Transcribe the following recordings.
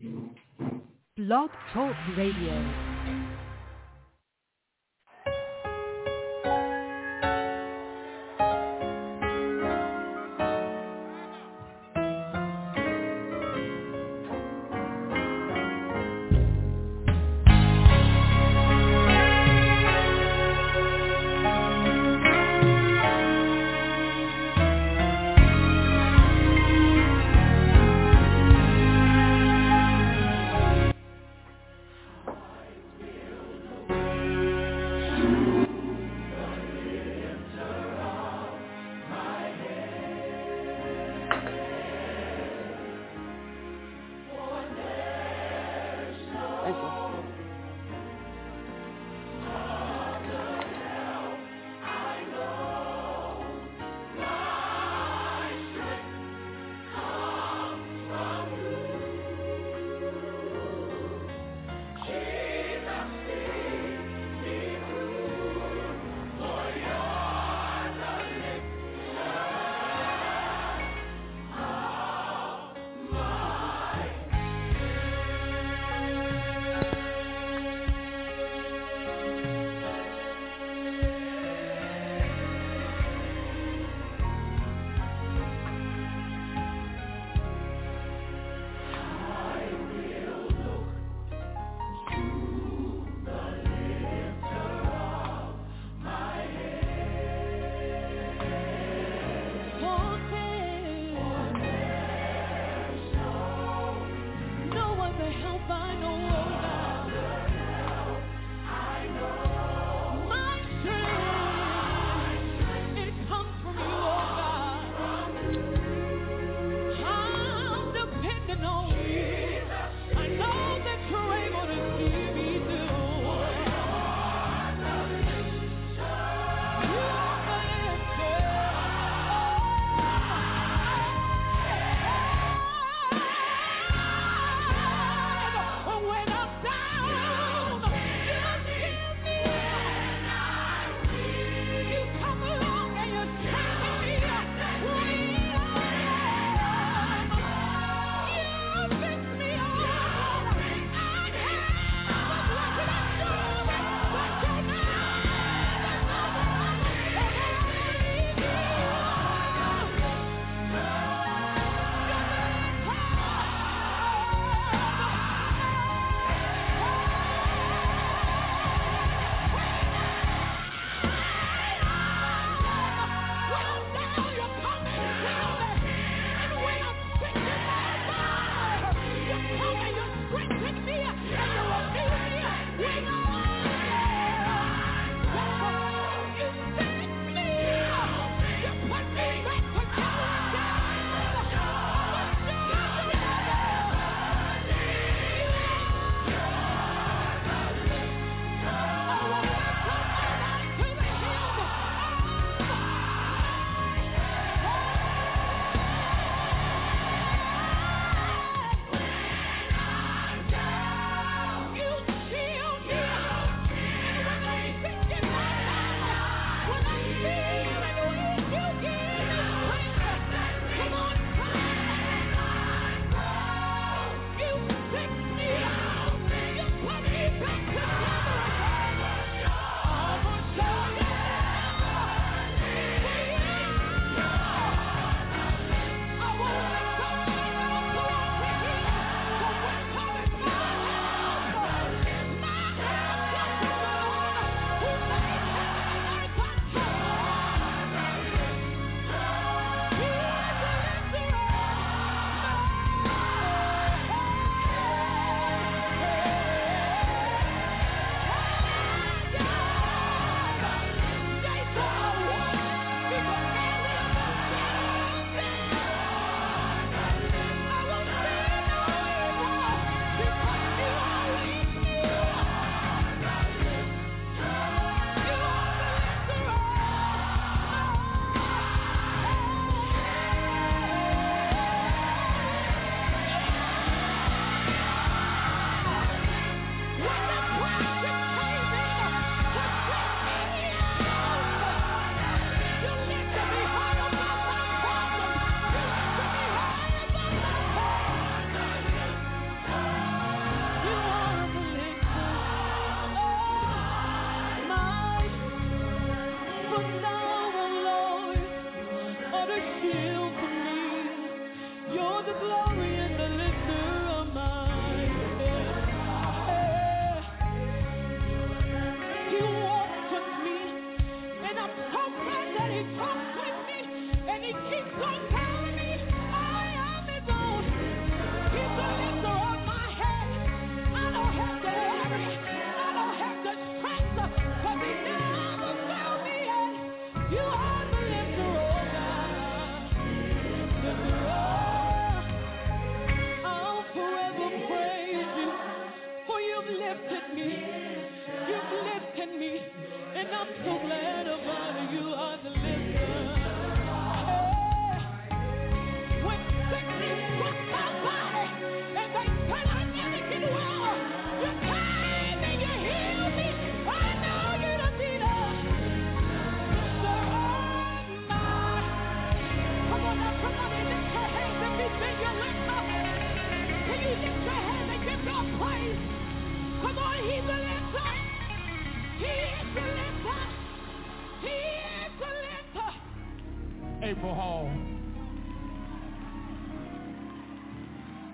Blog Talk Radio.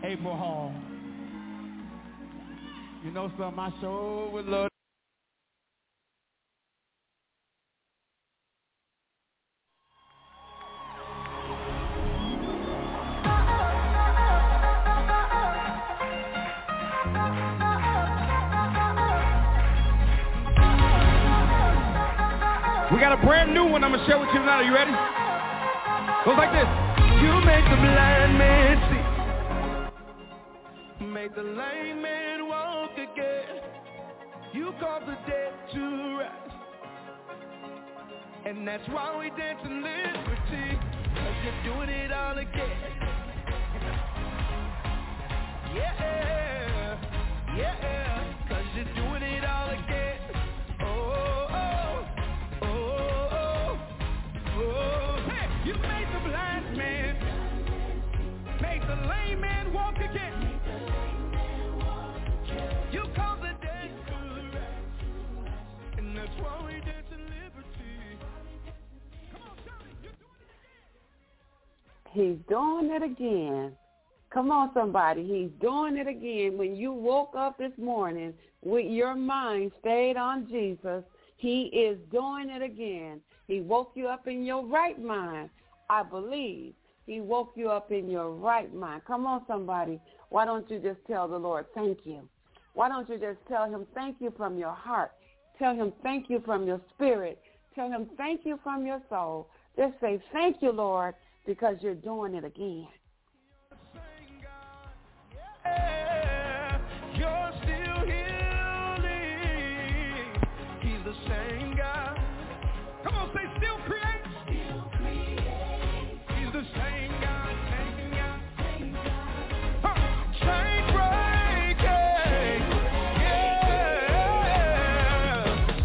April Hall. You know something, I sure would love. We got a brand new one I'm going to share with you tonight. Are you ready? Goes like this. You make the blind man see. Make the lame man walk again. You cause the dead to rise. And that's why we dance in liberty. Cause you're doing it all again. Yeah, yeah. Cause you're doing it all again. You made the blind man, made the lame man walk again. You called the dead to rest, and that's why we dance in liberty. Come on, Johnny, you're doing it again. He's doing it again. Come on, somebody. He's doing it again. When you woke up this morning with your mind stayed on Jesus, he is doing it again. He woke you up in your right mind. I believe he woke you up in your right mind. Come on, somebody. Why don't you just tell the Lord thank you? Why don't you just tell him thank you from your heart? Tell him thank you from your spirit. Tell him thank you from your soul. Just say thank you, Lord, because you're doing it again. You're still healing. He's the same God. Come on, say still creates. Still creates. He's the same God, same God, same God. Chain breaking. Yeah.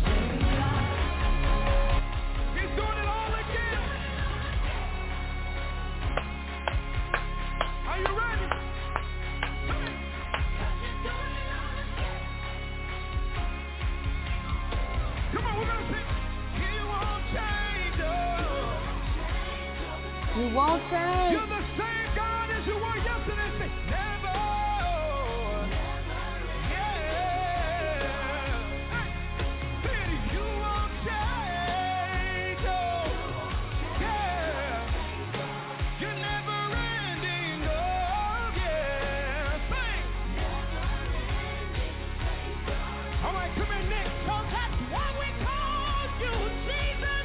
He's doing it all again. Are you ready? Come on, we're going to sing. You won't change. You're the same God as you were yesterday. Say, never. Yeah. Say, you won't change. Oh, yeah. You're never ending. Oh, yeah. Sing. All right, come in next. So that's why we call you Jesus.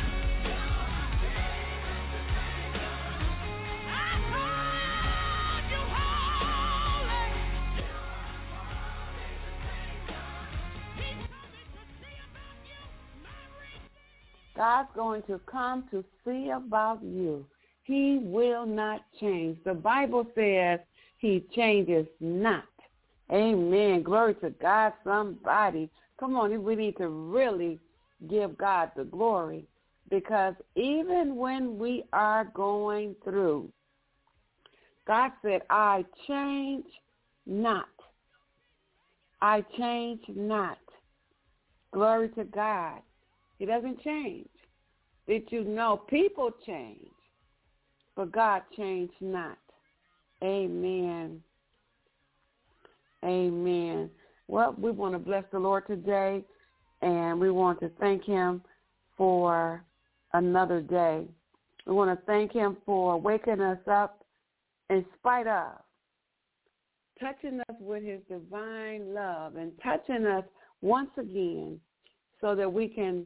God's going to come to see about you. He will not change. The Bible says he changes not. Amen. Glory to God, somebody. Come on, we need to really give God the glory, because even when we are going through, God said, I change not. I change not. Glory to God. He doesn't change. Did you know people change, but God changed not? Amen. Amen. Well, we want to bless the Lord today, and we want to thank him for another day. We want to thank him for waking us up in spite of, touching us with his divine love and touching us once again so that we can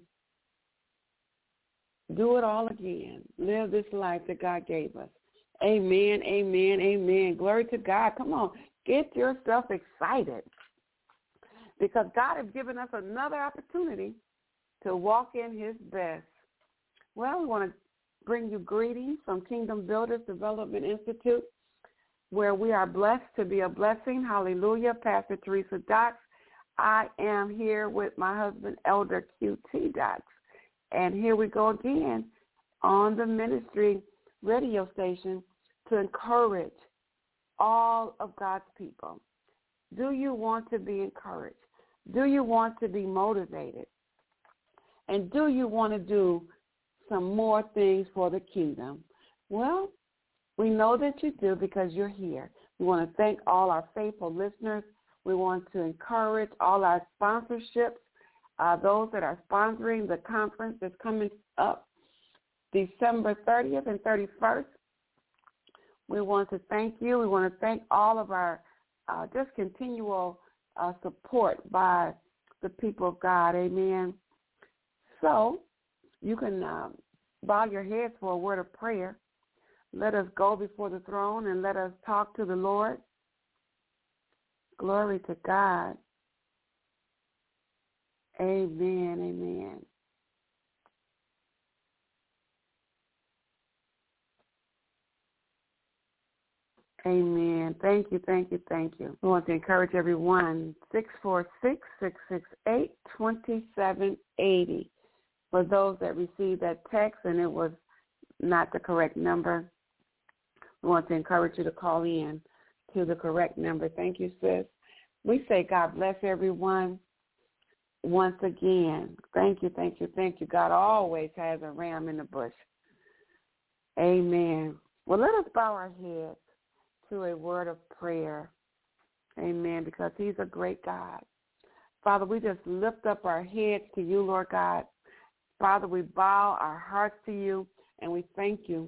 do it all again, live this life that God gave us. Amen, amen, amen. Glory to God. Come on, get yourself excited, because God has given us another opportunity to walk in his best. Well, we want to bring you greetings from Kingdom Builders Development Institute, where we are blessed to be a blessing. Hallelujah. Pastor Teresa Dox. I am here with my husband, Elder QT Dox. And here we go again on the ministry radio station to encourage all of God's people. Do you want to be encouraged? Do you want to be motivated? And do you want to do some more things for the kingdom? Well, we know that you do because you're here. We want to thank all our faithful listeners. We want to encourage all our sponsorships, those that are sponsoring the conference that's coming up December 30th and 31st. We want to thank you. We want to thank all of our just continual support by the people of God. Amen. So you can bow your heads for a word of prayer. Let us go before the throne and let us talk to the Lord. Glory to God. Amen, amen. Amen. Thank you, thank you, thank you. We want to encourage everyone, 646-668-2780. For those that received that text and it was not the correct number, we want to encourage you to call in to the correct number. Thank you, sis. We say God bless everyone once again. Thank you, thank you, thank you. God always has a ram in the bush. Amen. Well, let us bow our heads to a word of prayer. Amen, because he's a great God. Father, we just lift up our heads to you, Lord God. Father, we bow our hearts to you, and we thank you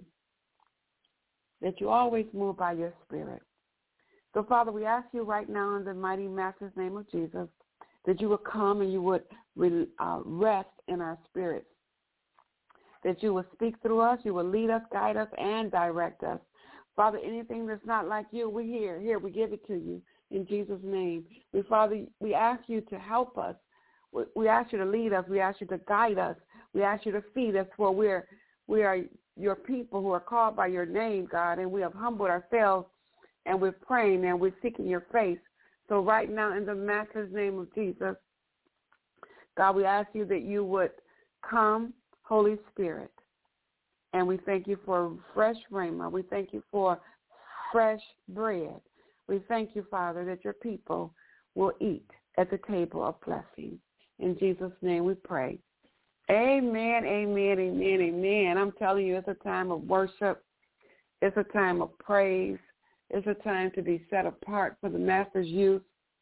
that you always move by your Spirit. So, Father, we ask you right now in the mighty Master's name of Jesus that you would come and you would rest in our spirits, that you would speak through us, you would lead us, guide us, and direct us. Father, anything that's not like you, we hear. Here, we give it to you in Jesus' name. Father, we ask you to help us. We ask you to lead us. We ask you to guide us. We ask you to feed us, for we are your people who are called by your name, God, and we have humbled ourselves, and we're praying, and we're seeking your face. So right now, in the Master's name of Jesus, God, we ask you that you would come, Holy Spirit, and we thank you for fresh rhema. We thank you for fresh bread. We thank you, Father, that your people will eat at the table of blessing. In Jesus' name we pray. Amen, amen, amen, amen. I'm telling you, it's a time of worship. It's a time of praise. It's a time to be set apart for the Master's use.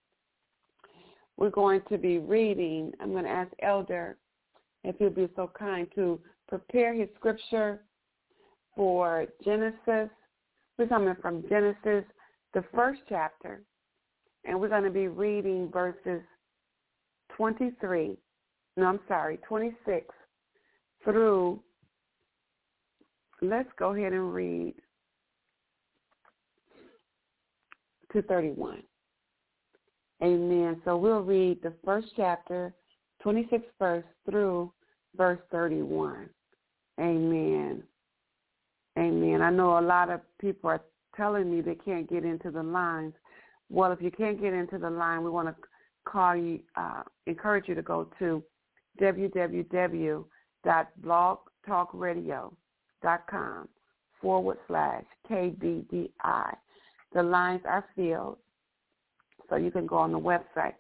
We're going to be reading. I'm going to ask Elder if he'll be so kind to prepare his scripture for Genesis. We're coming from Genesis, the first chapter, and we're going to be reading verses 26 through, let's go ahead and read to 31. Amen. So we'll read the first chapter, 26th verse through verse 31. Amen. Amen. I know a lot of people are telling me they can't get into the lines. Well, if you can't get into the line, we want to encourage you to go to www.blogtalkradio.com/KBDI. The lines are filled, so you can go on the website,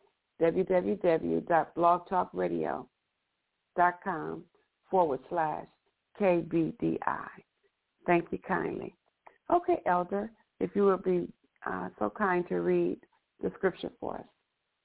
www.blogtalkradio.com/KBDI. Thank you kindly. Okay, Elder, if you would be so kind to read the scripture for us.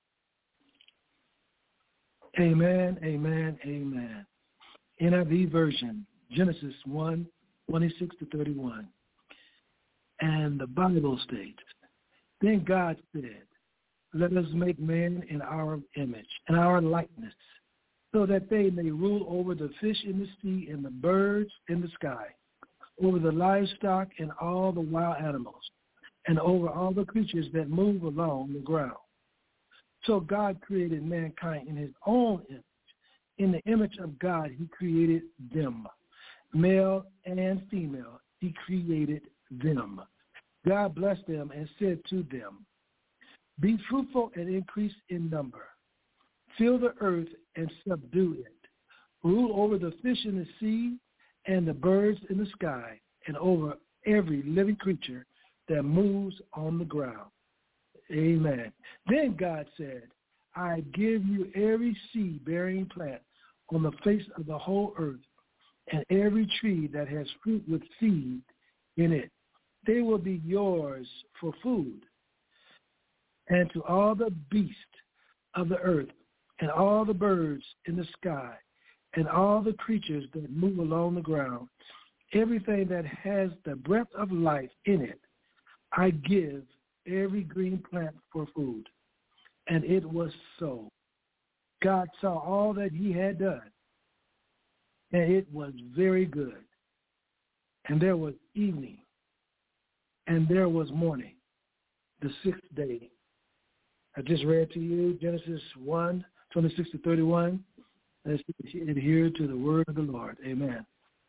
Amen, amen, amen. NIV version, Genesis 1:26-31. And the Bible states, then God said, let us make man in our image, in our likeness, so that they may rule over the fish in the sea and the birds in the sky, over the livestock and all the wild animals, and over all the creatures that move along the ground. So God created mankind in his own image. In the image of God, he created them. Male and female, he created them. God blessed them and said to them, be fruitful and increase in number. Fill the earth and subdue it. Rule over the fish in the sea and the birds in the sky, and over every living creature that moves on the ground. Amen. Then God said, I give you every seed-bearing plant on the face of the whole earth, and every tree that has fruit with seed in it. They will be yours for food. And to all the beasts of the earth, and all the birds in the sky, and all the creatures that move along the ground, everything that has the breath of life in it, I give every green plant for food. And it was so. God saw all that he had done, and it was very good. And there was evening, and there was morning, the sixth day. I just read to you Genesis 1, 26 to 31. Let's adhere to the word of the Lord. Amen.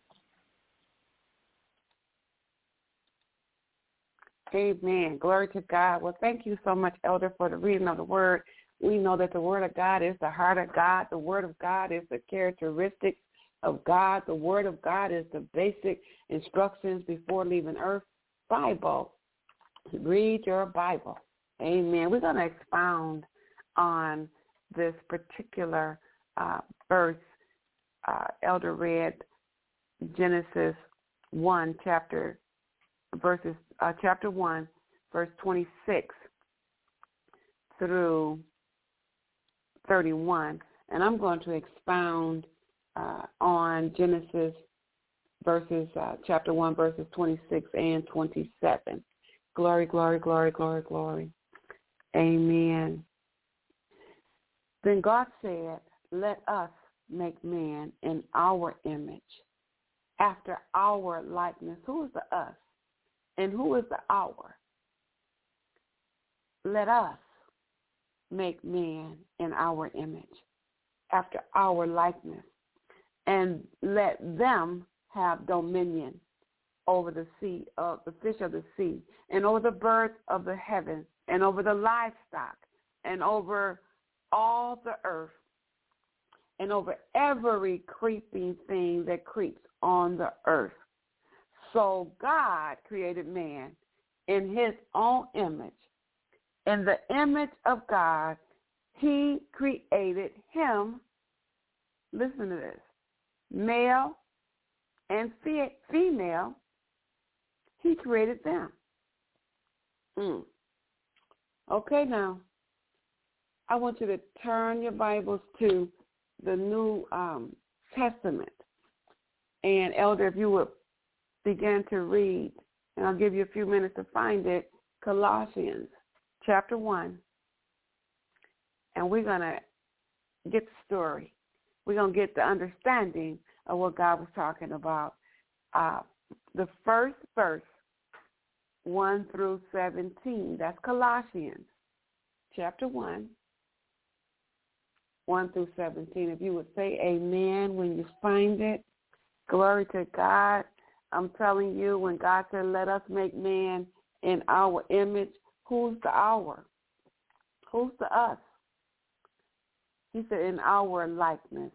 Amen. Glory to God. Well, thank you so much, Elder, for the reading of the word. We know that the word of God is the heart of God. The word of God is the characteristics of God. The word of God is the basic instructions before leaving earth. Bible. Read your Bible. Amen. We're going to expound on this particular verse. Elder read Genesis 1, chapter 1, verse 26 through 31. And I'm going to expound on Genesis chapter 1, verses 26 and 27. Glory, glory, glory, glory, glory. Amen. Then God said, let us make man in our image, after our likeness. Who is the us? And who is the our? Let us make man in our image, after our likeness, and let them have dominion over the sea, of the fish of the sea, and over the birds of the heavens, and over the livestock, and over all the earth, and over every creeping thing that creeps on the earth. So God created man in his own image. In the image of God, he created him. Listen to this. Male and female, he created them. Okay, now, I want you to turn your Bibles to the New Testament. And, Elder, if you would begin to read, and I'll give you a few minutes to find it, Colossians chapter 1. And we're going to get the story. We're going to get the understanding of what God was talking about. The first verse, 1 through 17. That's Colossians chapter 1, 1 through 17. If you would say amen when you find it. Glory to God. I'm telling you, when God said, let us make man in our image, who's the our? Who's the us? He said, in our likeness.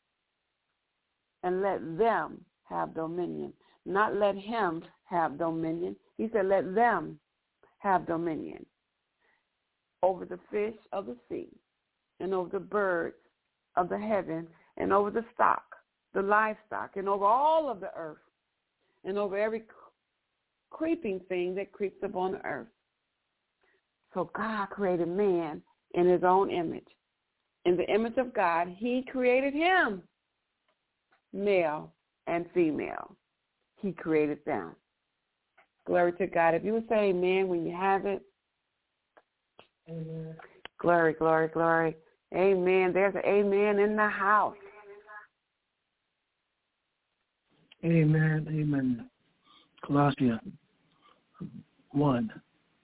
And let them have dominion. Not let him have dominion. He said, let them have dominion over the fish of the sea, and over the birds of the heaven, and over the stock, the livestock, and over all of the earth, and over every creeping thing that creeps upon the earth. So God created man in his own image. In the image of God, he created him, male and female. He created them. Glory to God. If you would say amen when you have it. Amen. Glory, glory, glory. Amen. There's an amen in the house. Amen. Amen. Colossians 1,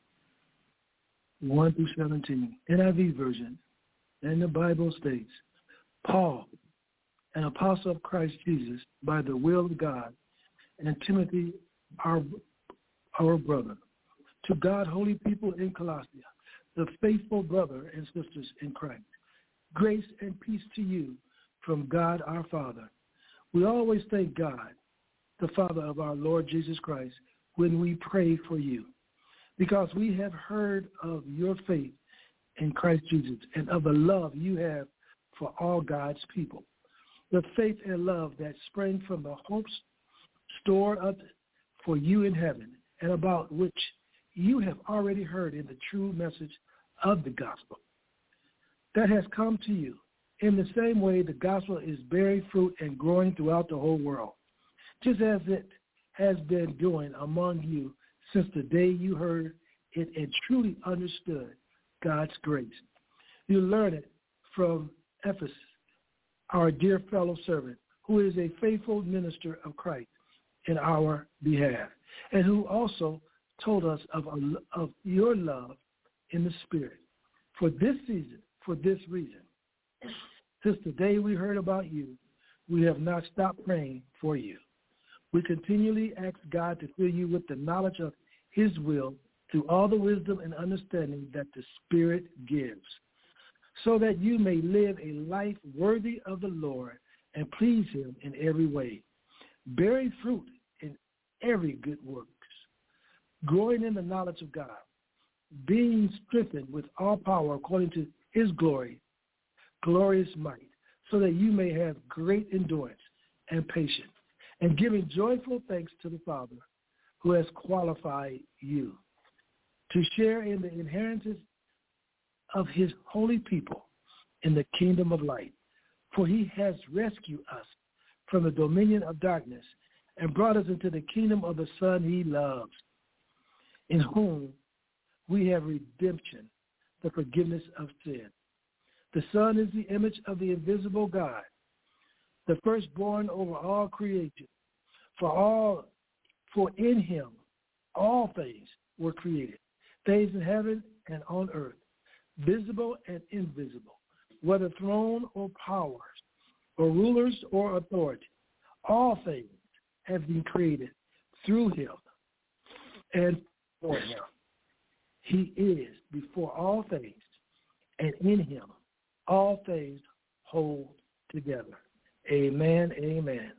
1 through 17, NIV version. And the Bible states, Paul, an apostle of Christ Jesus, by the will of God, and Timothy, our brother, to God, holy people in Colossia, the faithful brother and sisters in Christ. Grace and peace to you from God our Father. We always thank God, the Father of our Lord Jesus Christ, when we pray for you, because we have heard of your faith in Christ Jesus and of the love you have for all God's people, the faith and love that sprang from the hopes stored up for you in heaven, and about which you have already heard in the true message of the gospel that has come to you. In the same way, the gospel is bearing fruit and growing throughout the whole world, just as it has been doing among you since the day you heard it and truly understood God's grace. You learned it from Ephesus, our dear fellow servant, who is a faithful minister of Christ in our behalf, and who also told us of your love in the Spirit. For this reason, since the day we heard about you, we have not stopped praying for you. We continually ask God to fill you with the knowledge of his will through all the wisdom and understanding that the Spirit gives, so that you may live a life worthy of the Lord and please him in every way, bearing fruit in every good works, growing in the knowledge of God, being strengthened with all power according to his glorious might, so that you may have great endurance and patience, and giving joyful thanks to the Father who has qualified you to share in the inheritance of his holy people in the kingdom of light. For he has rescued us from the dominion of darkness and brought us into the kingdom of the Son he loves, in whom we have redemption, the forgiveness of sin. The Son is the image of the invisible God, the firstborn over all creation. For in him all things were created, things in heaven and on earth, visible and invisible, whether throne or powers, or rulers or authority. All things have been created through him and for him. He is before all things, and in him all things hold together. Amen, amen.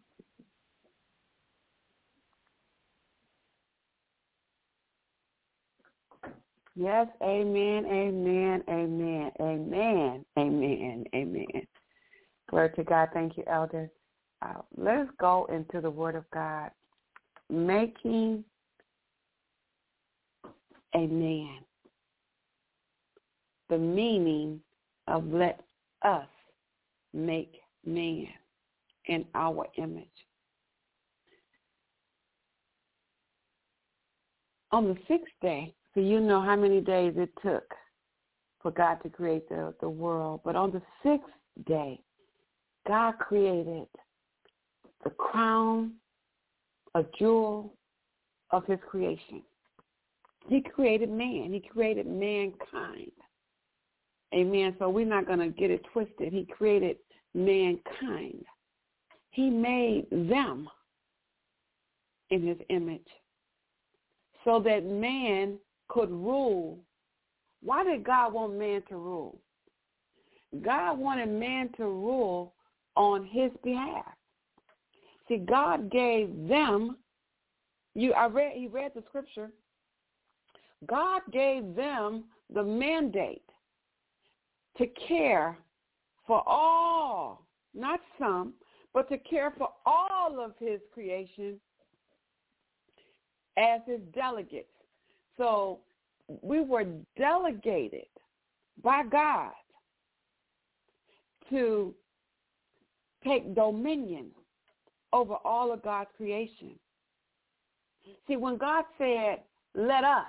Yes, amen, amen, amen, amen, amen, amen. Glory to God. Thank you, Elder. Let's go into the Word of God. Making a man. The meaning of let us make man in our image. On the sixth day, so you know how many days it took for God to create the world. But on the sixth day, God created the crown, a jewel of his creation. He created man. He created mankind. Amen. So we're not going to get it twisted. He created mankind. He made them in his image so that man could rule. Why did God want man to rule? God wanted man to rule on his behalf. See, God gave them, he read the scripture, God gave them the mandate to care for all, not some, but to care for all of his creation as his delegates. So we were delegated by God to take dominion over all of God's creation. See, when God said, let us,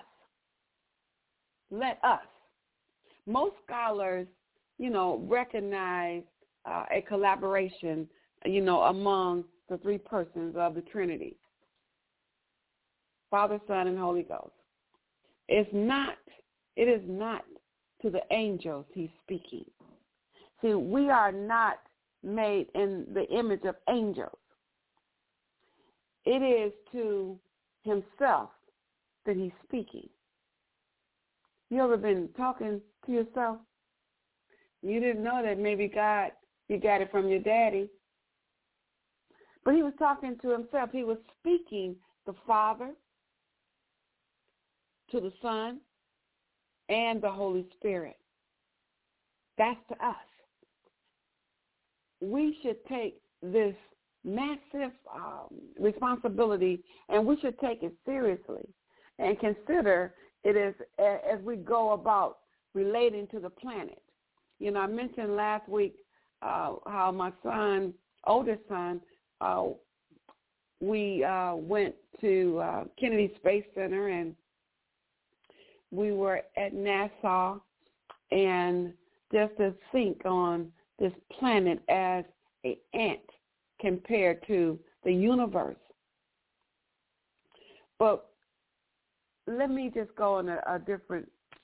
most scholars, recognize a collaboration, among the three persons of the Trinity, Father, Son, and Holy Ghost. It is not to the angels he's speaking. See, we are not made in the image of angels. It is to himself that he's speaking. You ever been talking to yourself? You didn't know that maybe God, you got it from your daddy. But he was talking to himself. He was speaking the Father, to the Son, and the Holy Spirit. That's to us. We should take this massive responsibility, and we should take it seriously, and consider it as we go about relating to the planet. You know, I mentioned last week how my son, oldest son, we went to Kennedy Space Center, and we were at NASA, and just to think on this planet as an ant compared to the universe. But let me just go on a different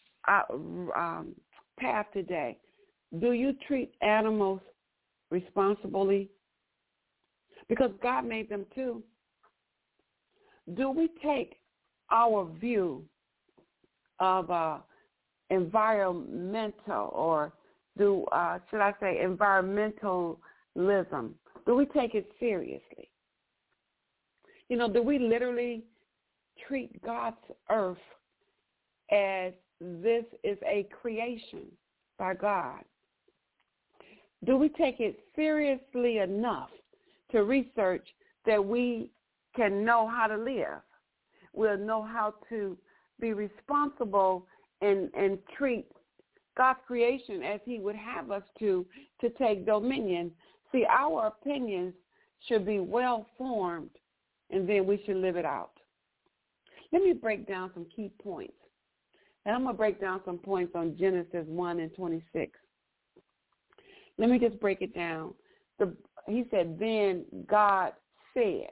path today. Do you treat animals responsibly? Because God made them too. Do we take our view of environmental, or should I say environmentalism? Do we take it seriously? You know, do we literally treat God's earth as this is a creation by God? Do we take it seriously enough to research that we can know how to live? We'll know how to be responsible and treat God's creation as he would have us to take dominion. See, our opinions should be well formed, and then we should live it out. Let me break down some key points. And I'm going to break down some points on Genesis 1 and 26. Let me just break it down. He said, then God said.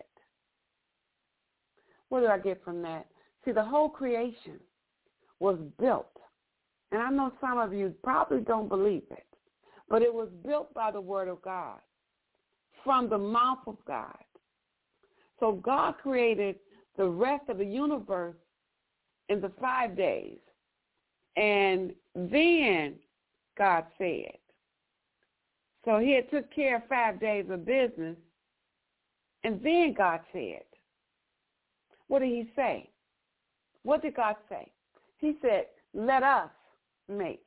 What do I get from that? See, the whole creation was built. And I know some of you probably don't believe it, but it was built by the word of God, from the mouth of God. So God created the rest of the universe in the 5 days. And then God said. So he had took care of 5 days of business, and then God said. What did he say? What did God say? He said, let us make.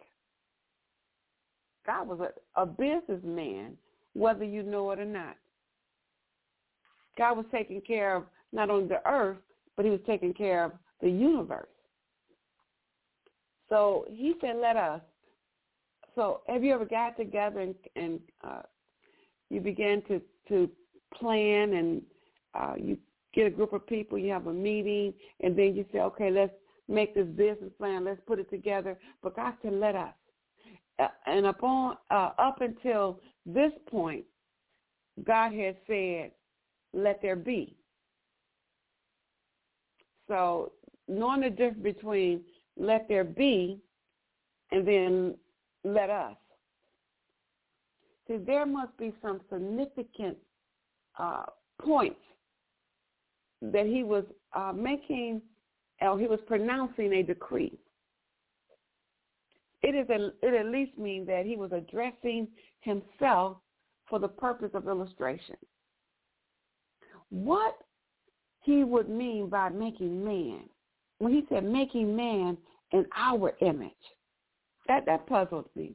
God was a businessman, whether you know it or not. God was taking care of not only the earth, but he was taking care of the universe. So he said, let us. So have you ever got together and you began to plan, and you get a group of people, you have a meeting, and then you say, okay, let's make this business plan, let's put it together. But God said, let us. And up until this point, God has said, let there be. So knowing the difference between let there be and then let us. See, there must be some significant points that he was making, or he was pronouncing a decree. It at least means that he was addressing himself for the purpose of illustration. What he would mean by making man, when he said making man in our image, that puzzled me.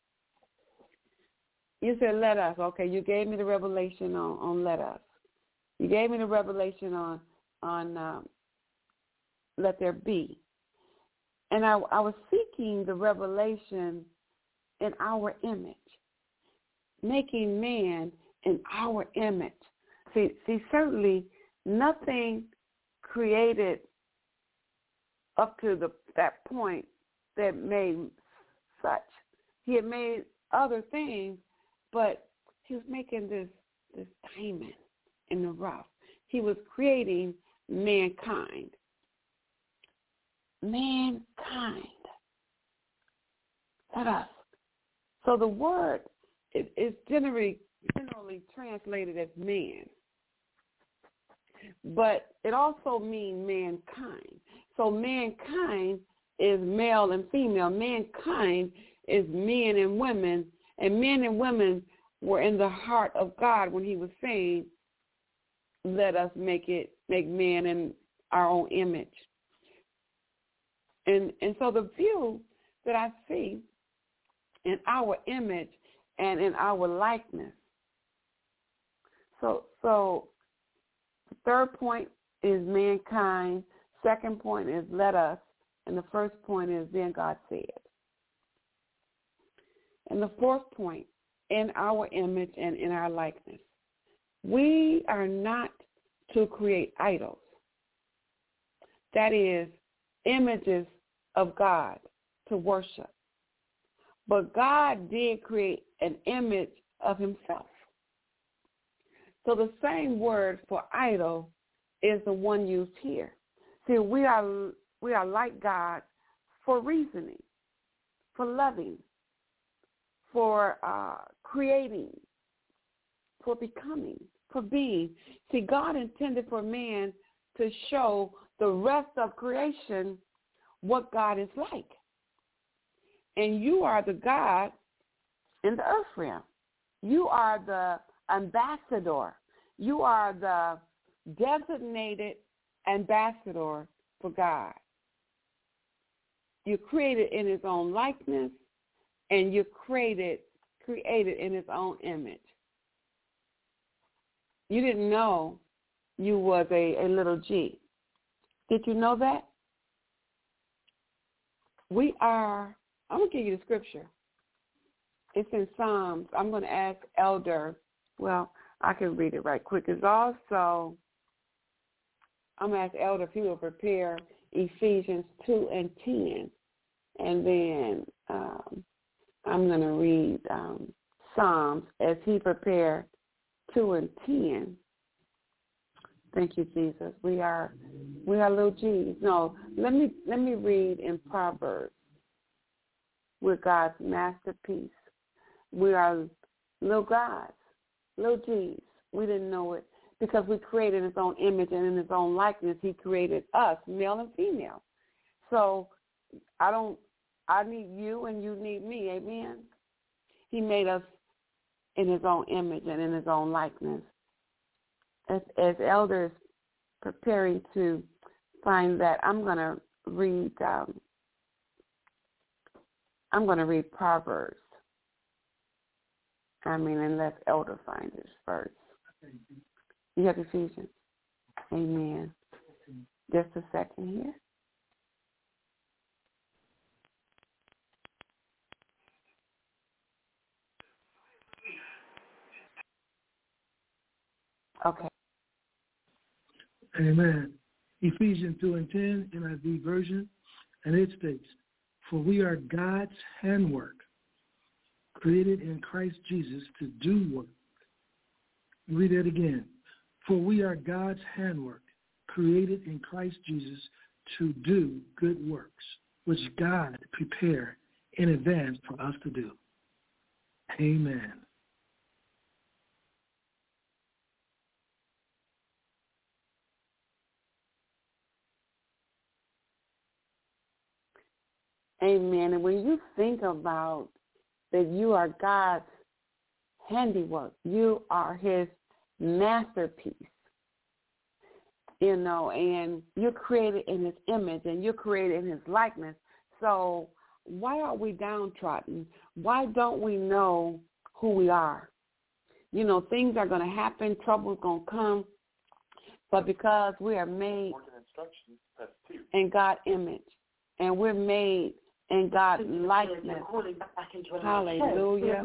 You said, let us. Okay, you gave me the revelation on let us. You gave me the revelation on let there be. And I was seeking the revelation in our image, making man in our image. See, certainly nothing created up to that point that made such. He had made other things, but he was making this diamond in the rough. He was creating mankind. Mankind. Let us. So the word is generally translated as man. But it also means mankind. So mankind is male and female. Mankind is men and women. And men and women were in the heart of God when he was saying, let us make man in our own image. And so the view that I see in our image and in our likeness. So the third point is mankind. second point is let us, and the first point is then God said. And the fourth point, in our image and in our likeness. We are not to create idols. That is, images of God to worship. But God did create an image of himself. So the same word for idol is the one used here. See, we are like God for reasoning, for loving, for creating, for becoming, for being. See, God intended for man to show the rest of creation what God is like. And you are the God in the earth realm. You are the ambassador. You are the designated ambassador for God. You're created in his own likeness, and you're created in his own image. You didn't know you was a little G. Did you know that? I'm going to give you the scripture. It's in Psalms. I'm going to ask Elder, well, I can read it right quick. It's also, I'm going to ask Elder if he will prepare Ephesians 2 and 10. And then I'm going to read Psalms as he prepared 2 and 10. Thank you, Jesus. We are little G's. No, let me read in Proverbs. We're God's masterpiece. We are little gods, little G's. We didn't know it because we created in his own image and in his own likeness. He created us, male and female. So I need you and you need me. Amen. He made us in his own image and in his own likeness. As elders preparing to find that, I'm going to read Proverbs. Unless elder finds it first. You have Ephesians. Amen. Just a second here. Okay. Amen. Ephesians 2 and 10, NIV version, and it states, "For we are God's handwork, created in Christ Jesus to do work." Read that again. "For we are God's handwork, created in Christ Jesus to do good works, which God prepared in advance for us to do." Amen. Amen. And when you think about that you are God's handiwork, you are his masterpiece, and you're created in his image and you're created in his likeness. So why are we downtrodden? Why don't we know who we are? Things are going to happen, trouble's going to come, but because we are made in God's image and we're made in God's likeness. Hallelujah.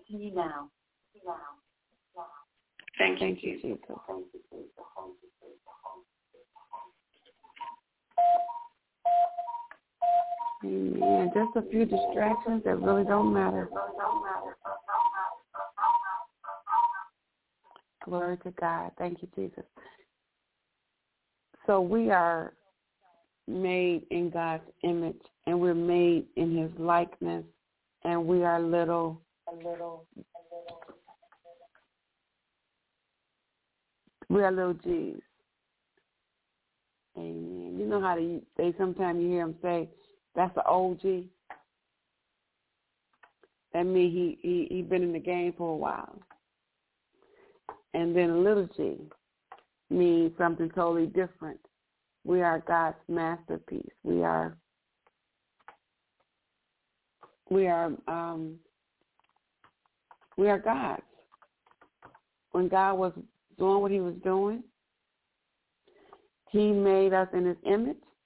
Thank you, Jesus. Amen. Just a few distractions that really don't matter. Glory to God. Thank you, Jesus. So we are made in God's image, and we're made in his likeness, and we are little G's. Amen. You know how they sometimes you hear them say, "That's an old G." That means he been in the game for a while. And then a little G means something totally different. We are God's masterpiece. We are God's. When God was doing what he was doing, he made us in his image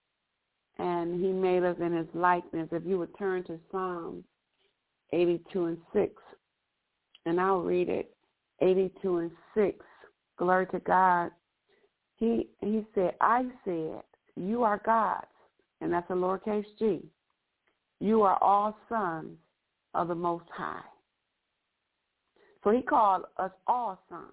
and he made us in his likeness. If you would turn to Psalm 82:6, and I'll read it, 82:6. Glory to God. He said, I said, you are gods, and that's a lowercase g. You are all sons of the Most High. So he called us all sons.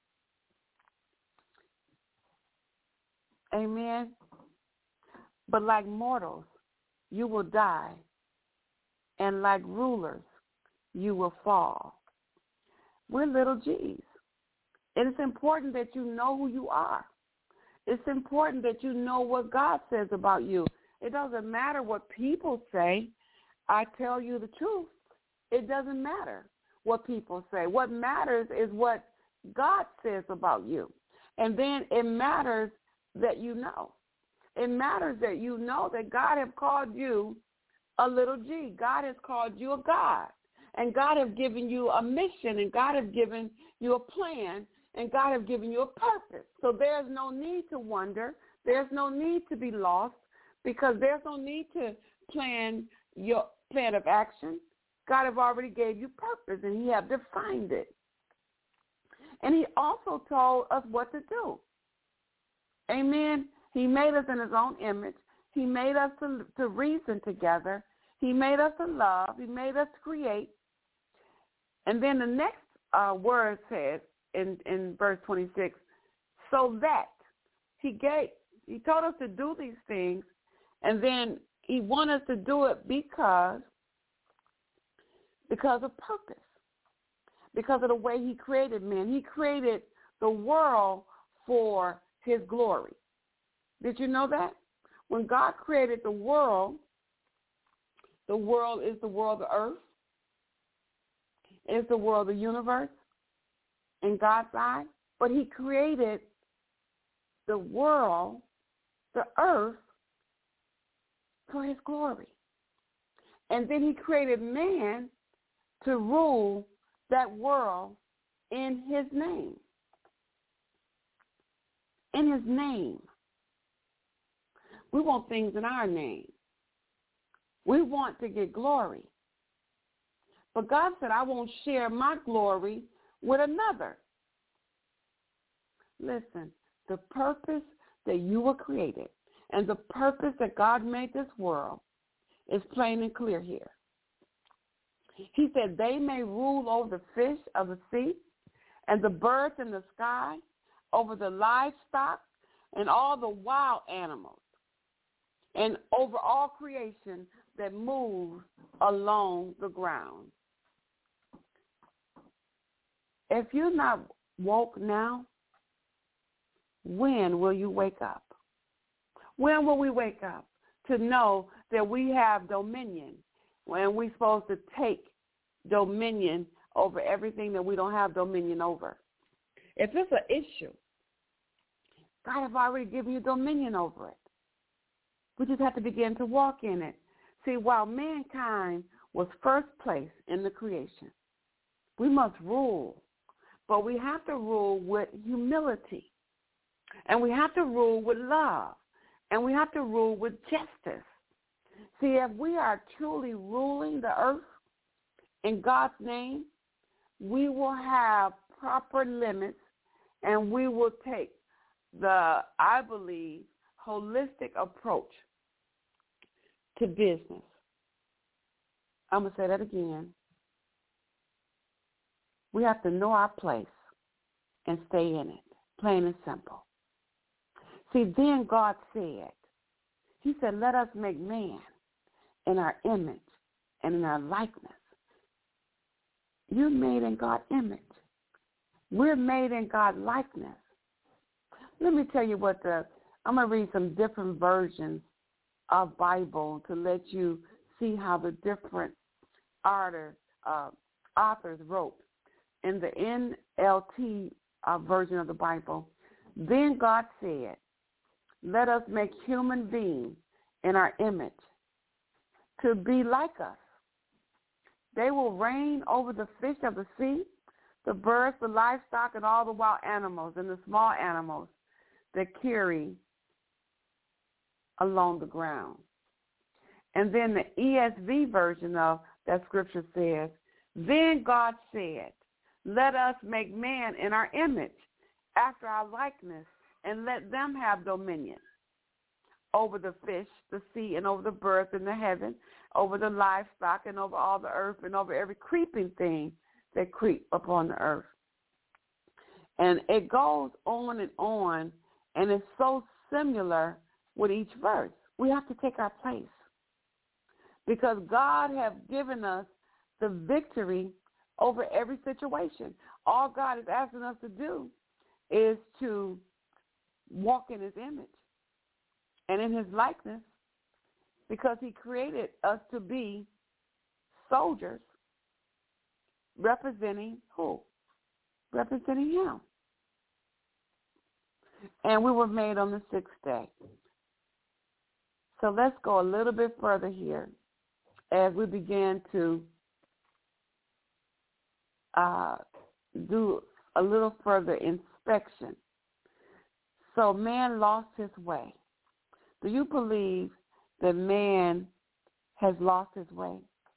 Amen. But like mortals, you will die, and like rulers, you will fall. We're little g's. And it's important that you know who you are. It's important that you know what God says about you. It doesn't matter what people say. I tell you the truth. It doesn't matter what people say. What matters is what God says about you. And then it matters that you know. It matters that you know that God has called you a little g. God has called you a God. And God has given you a mission, and God has given you a plan, and God has given you a purpose. So there's no need to wonder. There's no need to be lost, because there's no need to plan your plan of action. God has already gave you purpose, and he has defined it. And he also told us what to do. Amen. He made us in his own image. He made us to reason together. He made us to love. He made us to create. And then the next word says in verse 26, so that he told us to do these things, and then he wanted us to do it because of purpose, because of the way he created men. He created the world for his glory. Did you know that? When God created the world is the world of the earth. It's the world of the universe in God's eye. But he created the world, the earth, for his glory. And then he created man to rule that world in his name. In his name. We want things in our name. We want to get glory. But God said, I won't share my glory with another. Listen, the purpose that you were created and the purpose that God made this world is plain and clear here. He said they may rule over the fish of the sea and the birds in the sky, over the livestock and all the wild animals, and over all creation that moves along the ground. If you're not woke now, when will you wake up? When will we wake up to know that we have dominion, when we're supposed to take dominion over everything that we don't have dominion over? If it's an issue, God has already given you dominion over it. We just have to begin to walk in it. See, while mankind was first place in the creation, we must rule. But we have to rule with humility. And we have to rule with love. And we have to rule with justice. See, if we are truly ruling the earth in God's name, we will have proper limits, and we will take the, I believe, holistic approach to business. I'm going to say that again. We have to know our place and stay in it, plain and simple. See, then God said, he said, let us make man in our image and in our likeness. You're made in God's image. We're made in God's likeness. Let me tell you I'm going to read some different versions of Bible to let you see how the different authors wrote. In the NLT version of the Bible, then God said, let us make human beings in our image to be like us. They will reign over the fish of the sea, the birds, the livestock, and all the wild animals and the small animals that carry along the ground. And then the ESV version of that scripture says, then God said, let us make man in our image, after our likeness, and let them have dominion over the fish, the sea, and over the birds in the heaven, over the livestock, and over all the earth, and over every creeping thing that creep upon the earth. And it goes on, and it's so similar with each verse. We have to take our place because God has given us the victory over every situation. All God is asking us to do is to walk in his image and in his likeness, because he created us to be soldiers representing who? Representing him. And we were made on the 6th day. So let's go a little bit further here as we begin to do a little further inspection. So man lost his way. Do you believe that man has lost his way?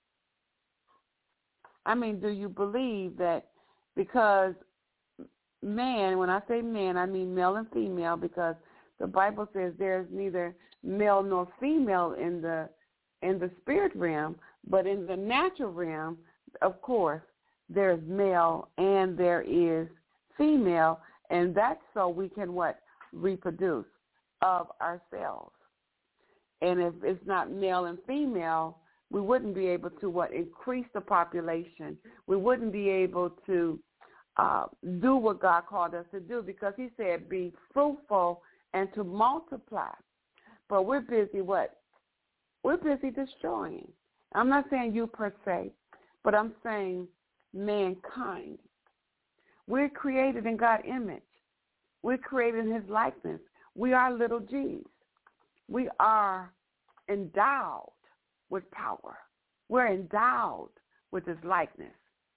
I mean, do you believe that because man, when I say man, I mean male and female, because the Bible says there's neither male nor female in the spirit realm, but in the natural realm, of course, there's male and there is female, and that's so we can reproduce of ourselves. And if it's not male and female, we wouldn't be able to increase the population. We wouldn't be able to do what God called us to do, because he said be fruitful and to multiply. But we're busy what? We're busy destroying. I'm not saying you per se, but I'm saying mankind. We're created in God's image. We're created in his likeness. We are little G's. We are endowed with power. We're endowed with his likeness.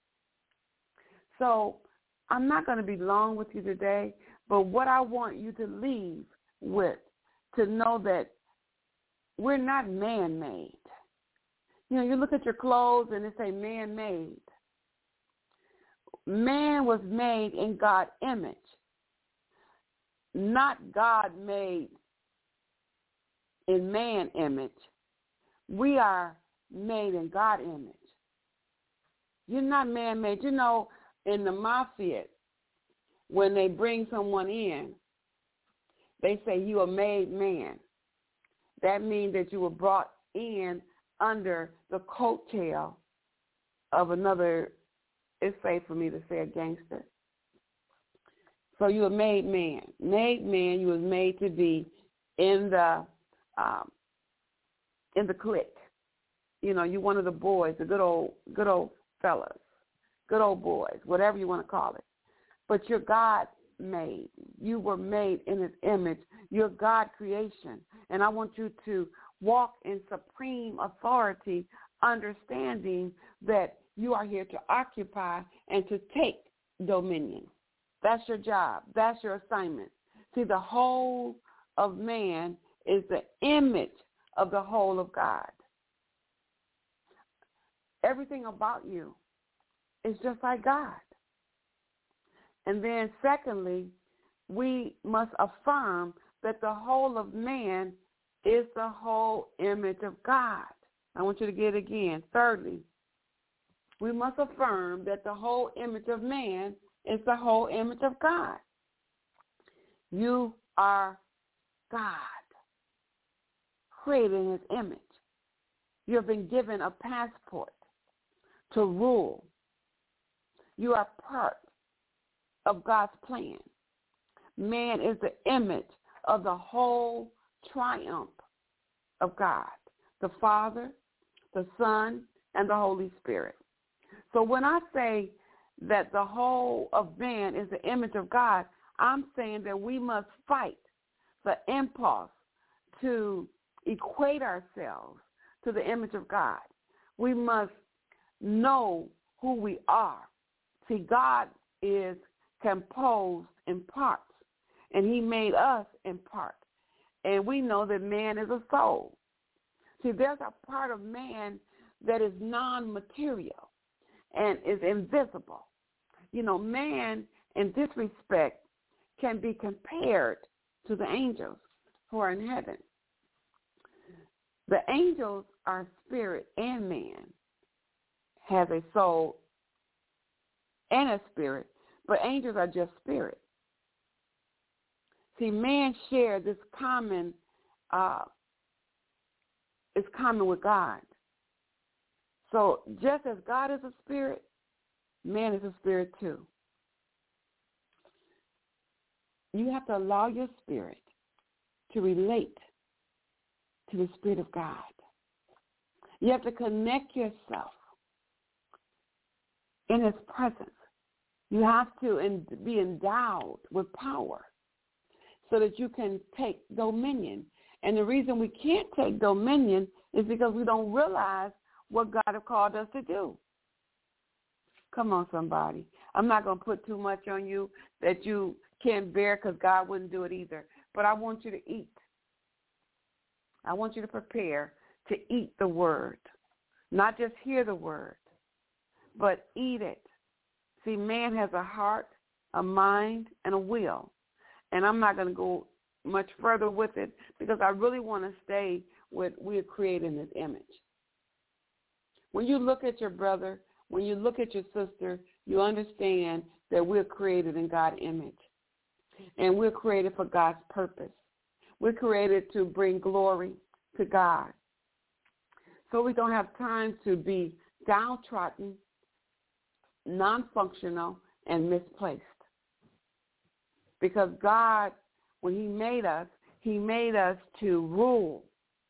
So I'm not going to be long with you today, but what I want you to leave with, to know that we're not man-made. You know, you look at your clothes and they say man-made. Man was made in God's image, not God made in man image. We are made in God image. You're not man-made. You know, in the mafia, when they bring someone in, they say you are made man. That means that you were brought in under the coattail of another, it's safe for me to say, a gangster. So you were made man. Made man, you was made to be in the clique. You know, you one of the boys, the good old fellas, good old boys, whatever you want to call it. But you're God made. You were made in his image. You're God creation. And I want you to walk in supreme authority, understanding that you are here to occupy and to take dominion. That's your job. That's your assignment. See, the whole of man is the image of the whole of God. Everything about you is just like God. And then secondly, we must affirm that the whole of man is the whole image of God. I want you to get it again. Thirdly, we must affirm that the whole image of man is the whole image of God. You are God, created in his image. You have been given a passport to rule. You are part of God's plan. Man is the image of the whole triumph of God, the Father, the Son, and the Holy Spirit. So when I say that the whole of man is the image of God, I'm saying that we must fight the impulse to equate ourselves to the image of God. We must know who we are. See, God is composed in parts, and he made us in parts. And we know that man is a soul. See, there's a part of man that is non-material and is invisible. You know, man, in this respect, can be compared to the angels who are in heaven. The angels are spirit, and man has a soul and a spirit, but angels are just spirit. See, man shared this common, is common with God. So just as God is a spirit, man is a spirit too. You have to allow your spirit to relate to the Spirit of God. You have to connect yourself in His presence. You have to be endowed with power so that you can take dominion. And the reason we can't take dominion is because we don't realize what God has called us to do. Come on, somebody. I'm not going to put too much on you that you can't bear, because God wouldn't do it either. But I want you to eat. I want you to prepare to eat the word. Not just hear the word, but eat it. See, man has a heart, a mind, and a will. And I'm not going to go much further with it because I really want to stay with we're created in His image. When you look at your brother, when you look at your sister, you understand that we're created in God's image. And we're created for God's purpose. We're created to bring glory to God. So we don't have time to be downtrodden, non-functional, and misplaced. Because God, when He made us to rule.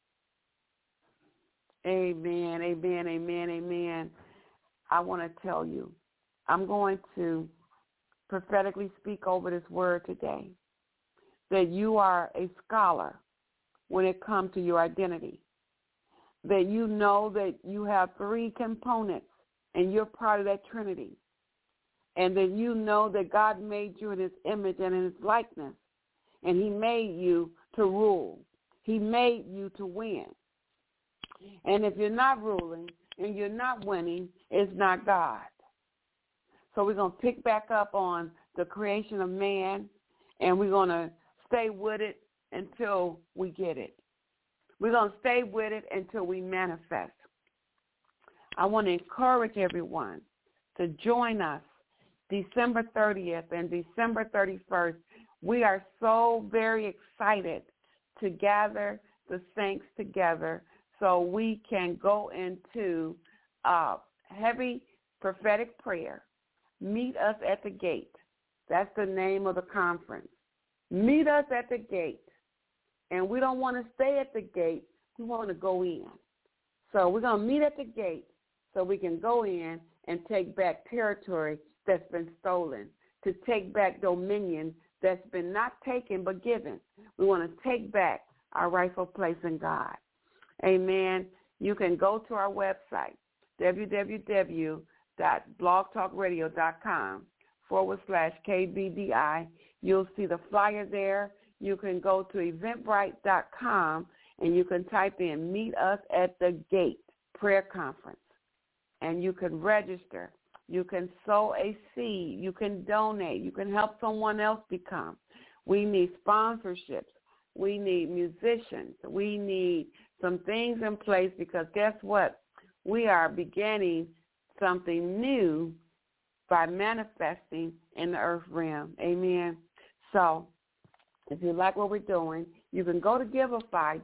Amen, amen, amen, amen. I want to tell you, I'm going to prophetically speak over this word today, that you are a scholar when it comes to your identity, that you know that you have three components and you're part of that Trinity, and that you know that God made you in His image and in His likeness, and He made you to rule. He made you to win. And if you're not ruling and you're not winning, it's not God. So we're going to pick back up on the creation of man, and we're going to stay with it until we get it. We're going to stay with it until we manifest. I want to encourage everyone to join us December 30th and December 31st. We are so very excited to gather the saints together so we can go into heavy prophetic prayer. Meet us at the gate. That's the name of the conference. Meet us at the gate. And we don't want to stay at the gate. We want to go in. So we're going to meet at the gate so we can go in and take back territory that's been stolen, to take back dominion that's been not taken but given. We want to take back our rightful place in God. Amen. You can go to our website, www.blogtalkradio.com/KBDI. You'll see the flyer there. You can go to eventbrite.com and you can type in Meet Us at the Gate Prayer Conference. And you can register. You can sow a seed. You can donate. You can help someone else become. We need sponsorships. We need musicians. We need some things in place because guess what? We are beginning something new by manifesting in the earth realm. Amen. So if you like what we're doing, you can go to Givelify,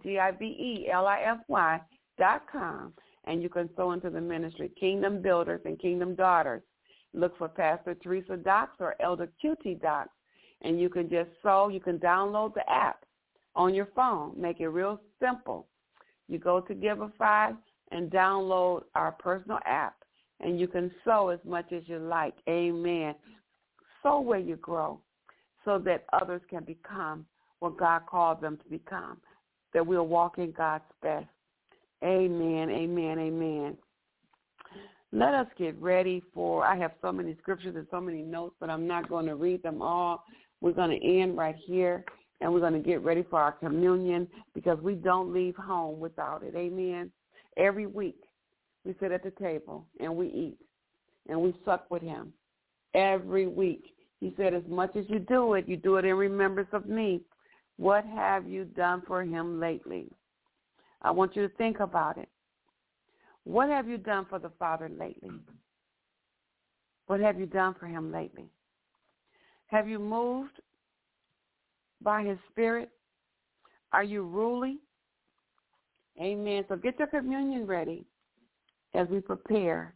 GIVELIFY.com, and you can sow into the ministry, Kingdom Builders and Kingdom Daughters. Look for Pastor Teresa Docks or Elder QT Docks, and you can just sow. You can download the app on your phone. Make it real simple. You go to Givelify and download our personal app, and you can sow as much as you like. Amen. Sow where you grow so that others can become what God called them to become, that we'll walk in God's best. Amen, amen, amen. Let us get ready for, I have so many scriptures and so many notes, but I'm not going to read them all. We're going to end right here, and we're going to get ready for our communion because we don't leave home without it. Amen. Every week we sit at the table and we eat and we suck with him. Every week. He said, as much as you do it in remembrance of me. What have you done for him lately? I want you to think about it. What have you done for the Father lately? What have you done for him lately? Have you moved by his Spirit? Are you ruling? Amen. So get your communion ready as we prepare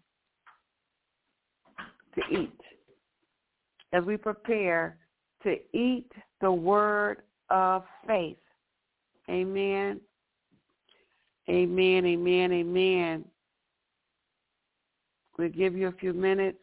to eat. As we prepare to eat the word of faith. Amen. Amen, amen, amen. We'll give you a few minutes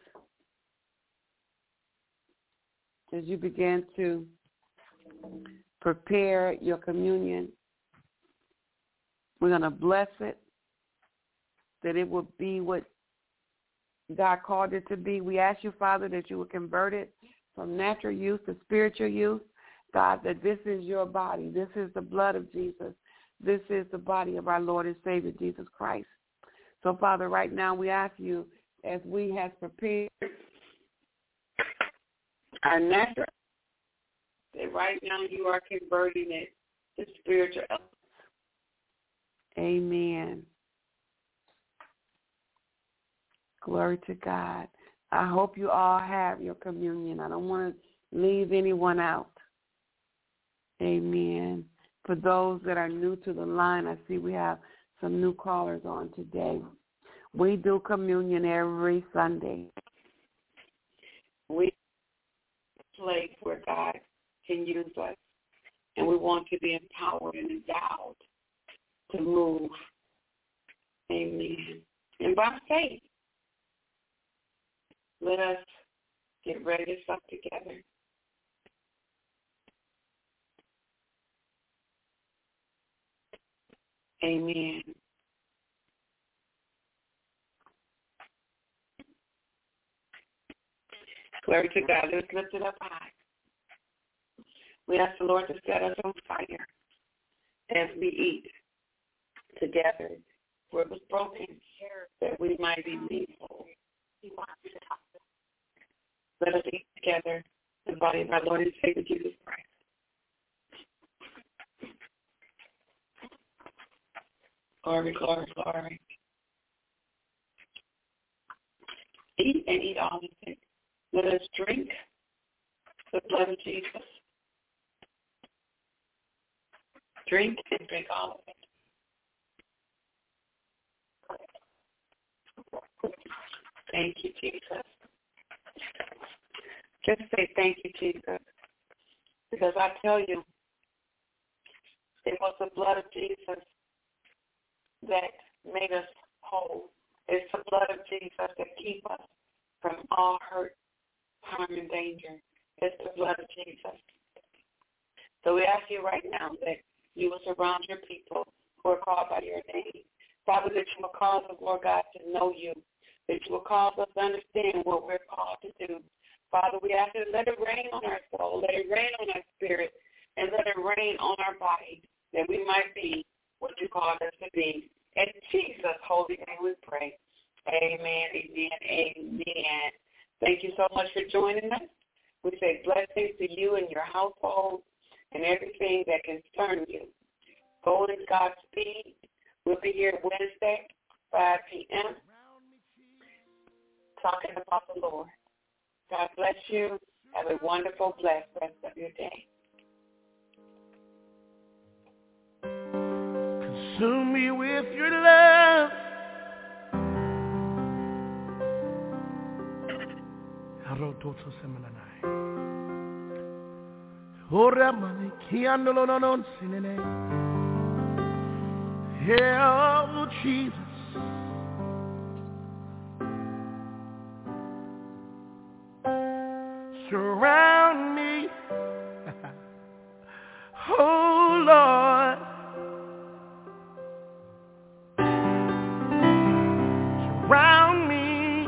as you begin to prepare your communion. We're going to bless it, that it will be what God called it to be. We ask you, Father, that you will convert it from natural use to spiritual use. God, that this is your body. This is the blood of Jesus. This is the body of our Lord and Savior, Jesus Christ. So, Father, right now we ask you, as we have prepared our natural, that right now you are converting it to spiritual elements. Amen. Glory to God. I hope you all have your communion. I don't want to leave anyone out. Amen. For those that are new to the line, I see we have some new callers on today. We do communion every Sunday. We place where God can use us, and we want to be empowered and endowed to move. Amen. And by faith, let us get ready to sup together. Amen. Glory to God. Let's lift it up high. We ask the Lord to set us on fire as we eat together. For it was broken that we might be made whole. Let us eat together the body of our Lord and Savior Jesus Christ. Glory, glory, glory. Eat and eat all of it. Let us drink the blood of Jesus. Drink and drink all of it. Thank you, Jesus. Just say thank you, Jesus. Because I tell you, it was the blood of Jesus that made us whole. It's the blood of Jesus that keeps us from all hurt, harm, and danger. It's the blood of Jesus. So we ask you right now that you will surround your people who are called by your name. Father, that you will cause us, Lord God, to know you, that you will cause us to understand what we're called to do. Father, we ask you to let it rain on our soul, let it rain on our spirit, and let it rain on our body, that we might be what you called us to be. In Jesus' holy name we pray. Amen, amen, amen. Thank you so much for joining us. We say blessings to you and your household and everything that concerns you. Go in God's speed. We'll be here Wednesday, 5 p.m., talking about the Lord. God bless you. Have a wonderful, blessed rest of your day. Consume me with your love. Oh, Jesus. Surround me. Oh, Lord. Surround me.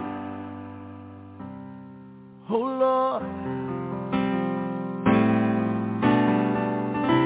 Oh, Lord.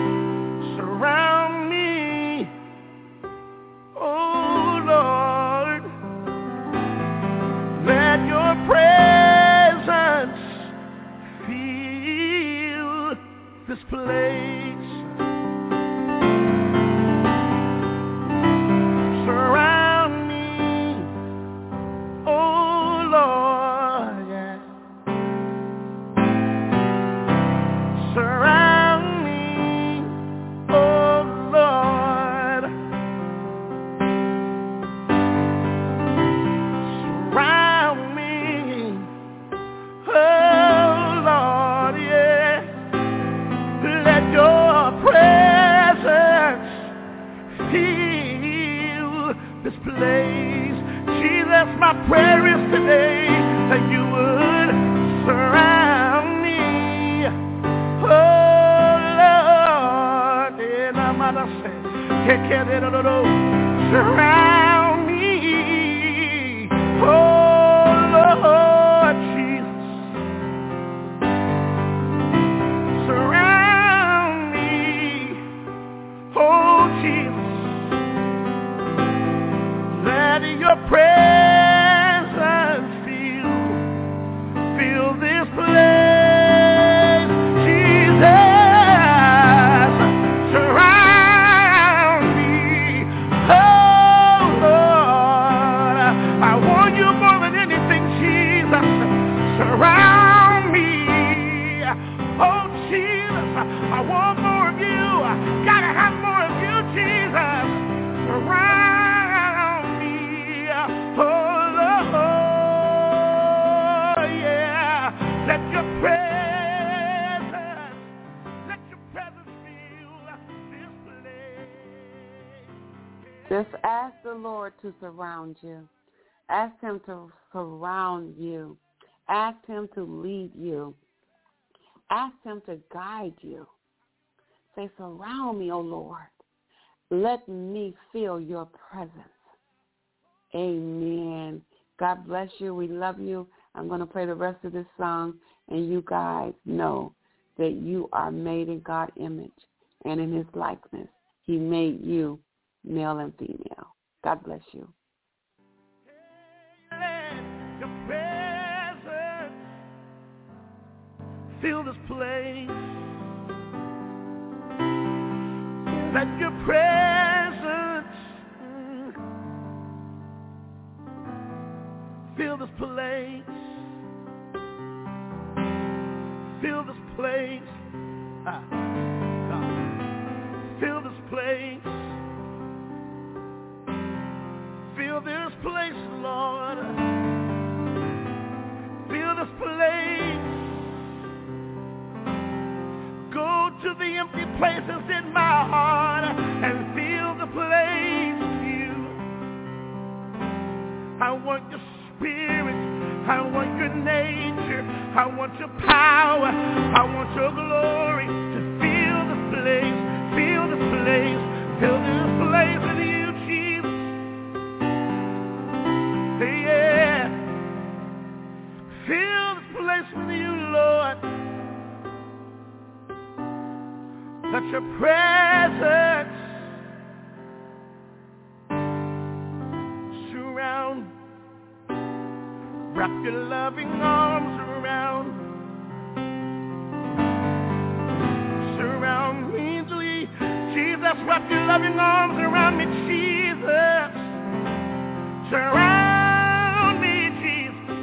Just ask the Lord to surround you. Ask him to surround you. Ask him to lead you. Ask him to guide you. Say, surround me, O Lord. Let me feel your presence. Amen. God bless you. We love you. I'm going to play the rest of this song, and you guys know that you are made in God's image and in his likeness. He made you male and female. God bless you. Let your presence fill this place. Let your presence fill this place. Fill this place. God. Fill this place. Fill this place, Lord. Fill this place. Go to the empty places in my heart and fill the place with you. I want your spirit. I want your nature. I want your power. I want your glory to fill this place. Fill this place. Fill this place with you, Jesus. Yeah. Fill this place with you, Lord. Let your presence surround. Wrap your loving arms around. Surround me, Jesus. Wrap your loving arms around me, Jesus. Surround me, Jesus.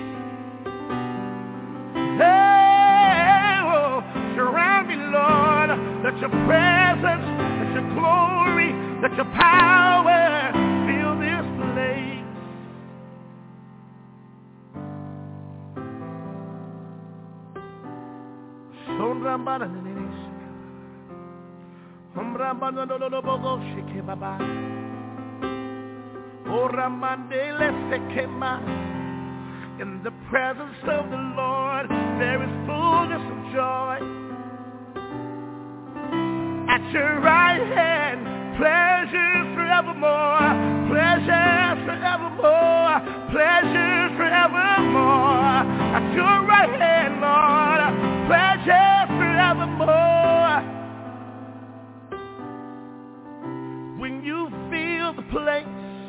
Hey, oh, surround me, Lord. Let your presence, let your glory, let your power fill this place. In the presence of the Lord, there is fullness of joy. At your right hand, pleasures forevermore, pleasures forevermore, pleasures forevermore. At your right hand, Lord, pleasures forevermore. When you feel the place,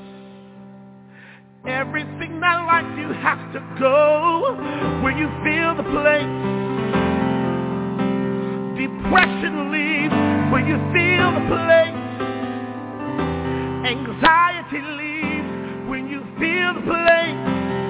everything not like you has to go. When you feel the place, depression leaves. When you feel the place, anxiety leaves. When you feel the place,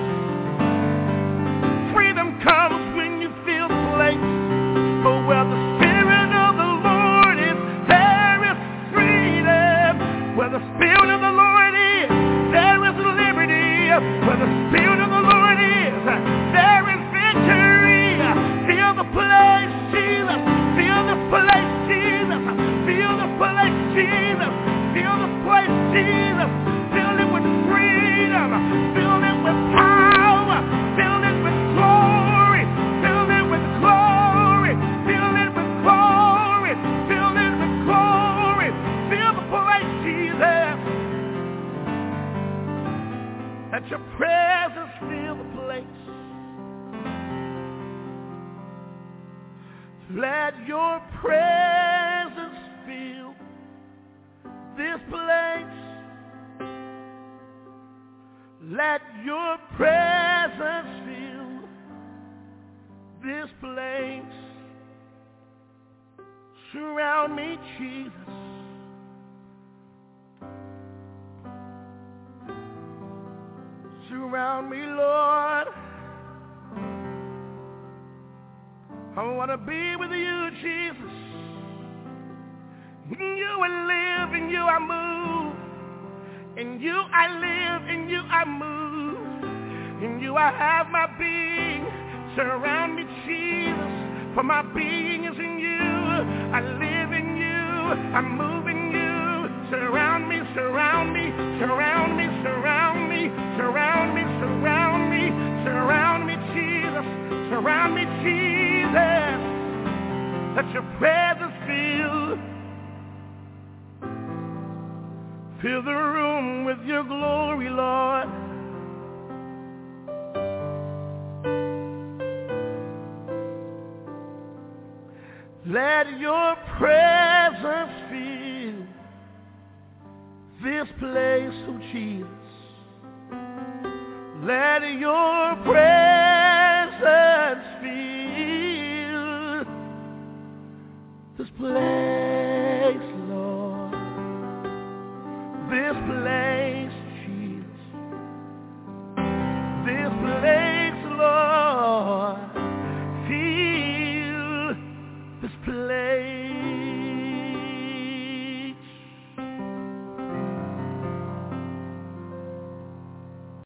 freedom comes. When you feel the place, oh, where the Spirit of the Lord is, there is freedom. Where the Spirit of the Lord is, there is liberty. Where the Spirit of the Lord is, there is victory. Feel the place, Jesus. Feel the place, Jesus. Feel the place, Jesus. Feel the place, Jesus. Fill it with freedom. Fill it with power. Fill it with glory. Fill it with glory. Fill it with glory. Fill it with glory. Fill the place, Jesus. Let your presence fill the place. Let your presence fill this place. Let your presence fill this place. Surround me, Jesus. Surround me, Lord. I want to be with you, Jesus. In you I live, in you I move. In you I live, in you I move. In you I have my being. Surround me, Jesus, for my being is in you. I live in you, I move in you. Surround me, surround me, around me, Jesus. Let your presence fill the room with your glory, Lord. Let your presence fill this place, oh Jesus. Let your presence